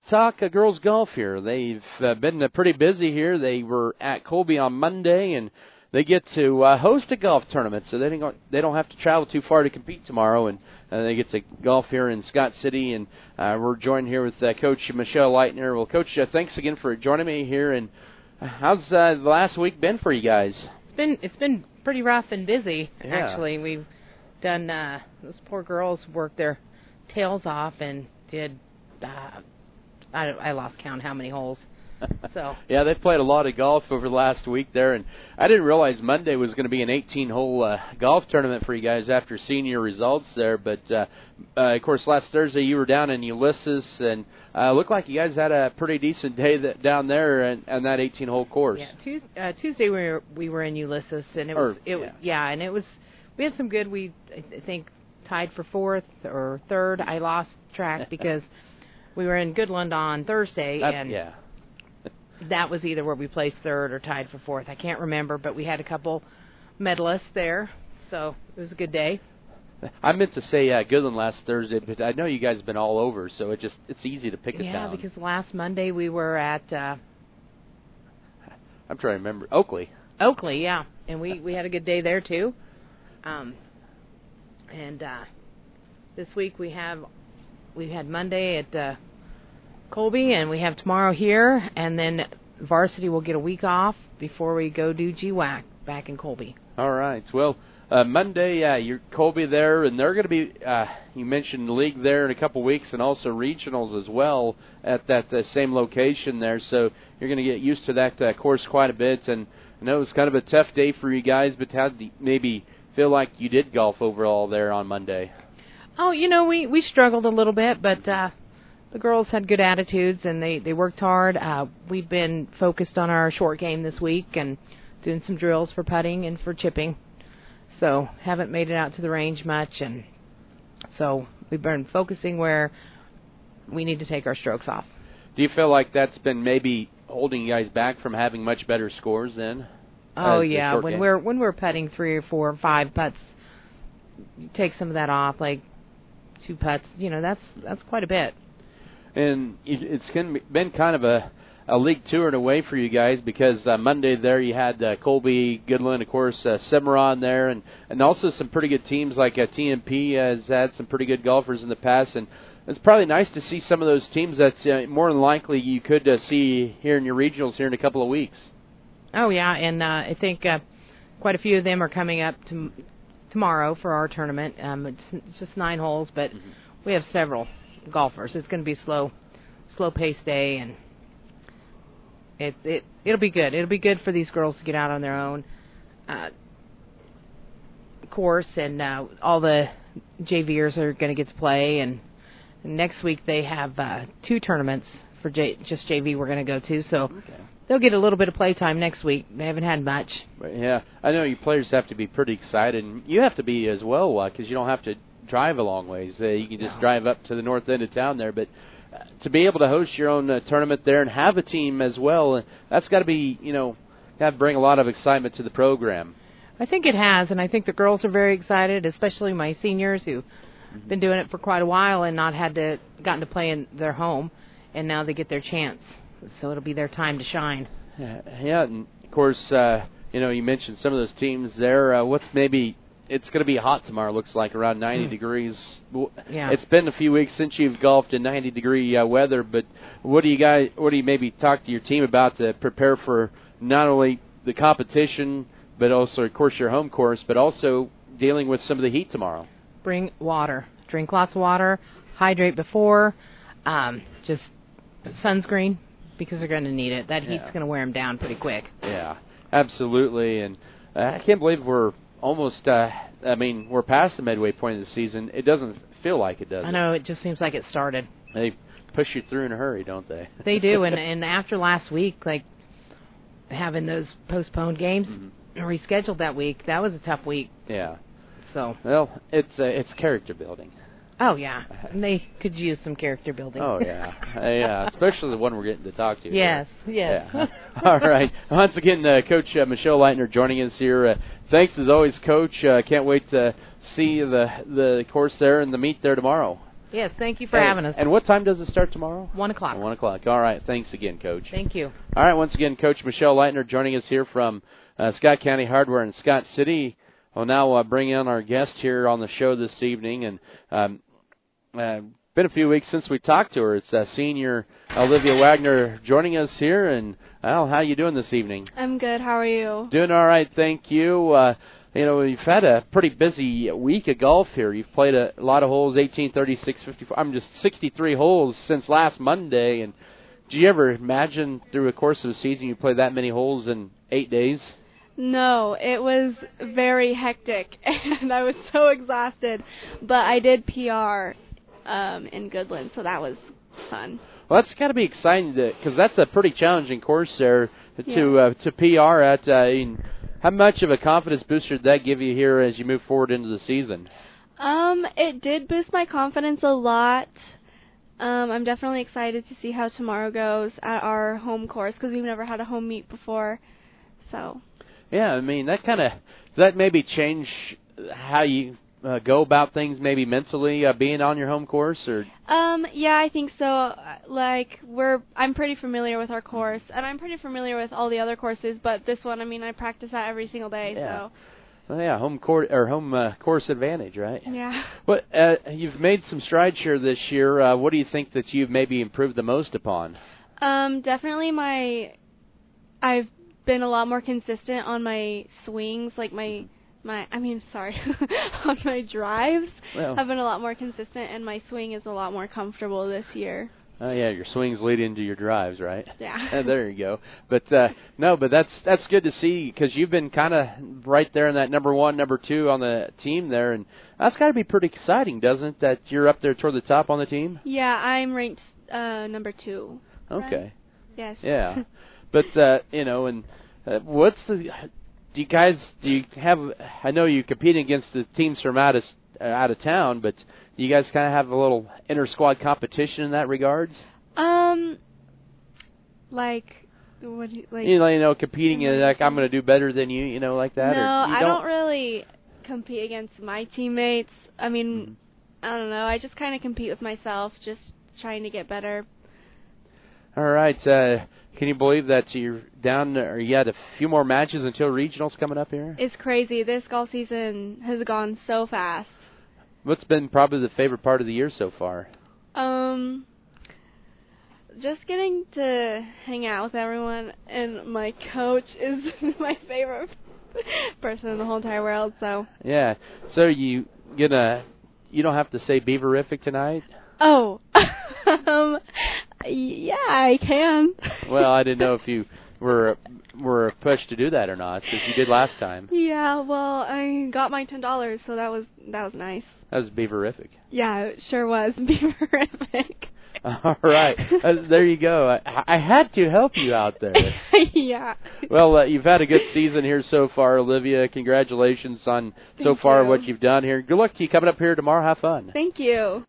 talk girls golf here. They've been pretty busy here. They were at Colby on Monday, and they get to host a golf tournament, so they don't have to travel too far to compete tomorrow, and they get to golf here in Scott City. And we're joined here with Coach Michelle Leitner. Well, Coach, thanks again for joining me here. And how's the last week been for you guys? It's been pretty rough and busy. Yeah. Actually, we've done those poor girls worked their tails off and did. I lost count how many holes. So yeah, they played a lot of golf over the last week there, and I didn't realize Monday was going to be an 18-hole golf tournament for you guys after seeing your results there. But of course, last Thursday you were down in Ulysses, and looked like you guys had a pretty decent day down there and that 18-hole course. Yeah, Tuesday we were in Ulysses, and we had some good. We I think tied for fourth or third. I lost track because we were in Goodland on Thursday, that was either where we placed third or tied for fourth. I can't remember, but we had a couple medalists there, so it was a good day. I meant to say Goodland last Thursday, but I know you guys have been all over, so it's easy to pick it down. Yeah, because last Monday we were at... I'm trying to remember. Oakley, yeah, and we had a good day there, too. This week we had Monday at Colby, and we have tomorrow here, and then varsity will get a week off before we go do GWAC back in Colby. All right. Well, Monday, you're Colby there, and they're going to be, you mentioned league there in a couple weeks, and also regionals as well at that same location there. So you're going to get used to that course quite a bit. And I know it was kind of a tough day for you guys, but how did you maybe feel like you did golf overall there on Monday? Oh, we struggled a little bit, but the girls had good attitudes, and they worked hard. We've been focused on our short game this week and doing some drills for putting and for chipping. So haven't made it out to the range much, and so we've been focusing where we need to take our strokes off. Do you feel like that's been maybe holding you guys back from having much better scores then? Oh, yeah. When we're putting 3 or 4 or 5 putts, you take some of that off, like 2 putts. That's quite a bit. And it's been kind of a league tour in a way for you guys, because Monday there you had Colby, Goodland, of course, Cimarron there, and also some pretty good teams like TMP has had some pretty good golfers in the past, and it's probably nice to see some of those teams that more than likely you could see here in your regionals here in a couple of weeks. Oh, yeah, and I think quite a few of them are coming up tomorrow for our tournament. It's just 9 holes, but we have several golfers. It's going to be a slow-paced day, and it'll be good. It'll be good for these girls to get out on their own course, and all the JVers are going to get to play. And next week they have 2 tournaments for just JV we're going to go to, so they'll get a little bit of playtime next week. They haven't had much. But yeah, I know you players have to be pretty excited, and you have to be as well, because you don't have to drive a long ways. You can just drive up to the north end of town there, but to be able to host your own tournament there and have a team as well, that's got to be, have to bring a lot of excitement to the program. I think it has, and I think the girls are very excited, especially my seniors who've been doing it for quite a while and not gotten to play in their home, and now they get their chance. So it'll be their time to shine. Yeah, and of course, you mentioned some of those teams there. It's going to be hot tomorrow, looks like, around 90 degrees. Yeah. It's been a few weeks since you've golfed in 90-degree weather, but what do you maybe talk to your team about to prepare for not only the competition, but also, of course, your home course, but also dealing with some of the heat tomorrow? Bring water. Drink lots of water. Hydrate before. Just sunscreen, because they're going to need it. That heat's going to wear them down pretty quick. Yeah, absolutely. And I can't believe we're almost, we're past the midway point of the season. It doesn't feel like it, does it? I know, it just seems like it started. They push you through in a hurry, don't they? They do, and after last week, like having those postponed games rescheduled that week, that was a tough week. Yeah. So. Well, it's character building. Oh, yeah. And they could use some character building. Oh, yeah. Yeah, especially the one we're getting to talk to. Yes, yes. Yeah. All right. Once again, Coach Michelle Leitner joining us here. Thanks, as always, Coach. Can't wait to see the course there and the meet there tomorrow. Yes, thank you for having us. And what time does it start tomorrow? 1 o'clock. 1 o'clock. All right. Thanks again, Coach. Thank you. All right. Once again, Coach Michelle Leitner joining us here from Scott County Hardware in Scott City. We'll now bring in our guest here on the show this evening. And been a few weeks since we talked to her. It's senior Olivia Wagner joining us here. And, Al, how you doing this evening? I'm good. How are you? Doing all right, thank you. You've had a pretty busy week of golf here. You've played a lot of holes, 18, 36, 54. I'm just 63 holes since last Monday. And do you ever imagine through the course of the season you play that many holes in 8 days? No, it was very hectic, and I was so exhausted. But I did PR in Goodland, so that was fun. Well, that's got to be exciting because that's a pretty challenging course there to PR at. How much of a confidence booster did that give you here as you move forward into the season? It did boost my confidence a lot. I'm definitely excited to see how tomorrow goes at our home course because we've never had a home meet before. So. Yeah, I mean that does that maybe change how you go about things, maybe mentally being on your home course, or? Yeah, I think so. Like I'm pretty familiar with our course, and I'm pretty familiar with all the other courses. But this one, I mean, I practice that every single day. Yeah. So. Well, yeah, home course advantage, right? Yeah. But you've made some strides here this year. What do you think that you've maybe improved the most upon? Definitely I've been a lot more consistent on my swings, like on my drives. Well, I've been a lot more consistent, and my swing is a lot more comfortable this year. Oh, yeah, your swings lead into your drives, right? Yeah. There you go. But, but that's good to see because you've been kind of right there in that number 1, number 2 on the team there, and that's got to be pretty exciting, doesn't it, that you're up there toward the top on the team? Yeah, I'm ranked number 2. Okay. Right? Yes. Yeah. But, do you have, I know you compete against the teams from out of town, but do you guys kind of have a little inter-squad competition in that regards? Like, what do you, like? Competing in, like, I'm going to do better than you, like that? No, I don't really compete against my teammates. I mean, I don't know. I just kind of compete with myself, just trying to get better. All right. Can you believe that you're down, or you had a few more matches until regionals coming up here? It's crazy. This golf season has gone so fast. What's been probably the favorite part of the year so far? Just getting to hang out with everyone, and my coach is my favorite person in the whole entire world. So. Yeah. So you don't have to say Beaverific tonight? Oh. Yeah, I can. Well, I didn't know if you were pushed to do that or not, since you did last time. Yeah, well, I got my $10, so that was nice. That was Beaverific. Yeah, it sure was Beaverific. All right, there you go. I had to help you out there. Yeah. Well, you've had a good season here so far, Olivia. Congratulations on so far what you've done here. Good luck to you coming up here tomorrow. Have fun. Thank you.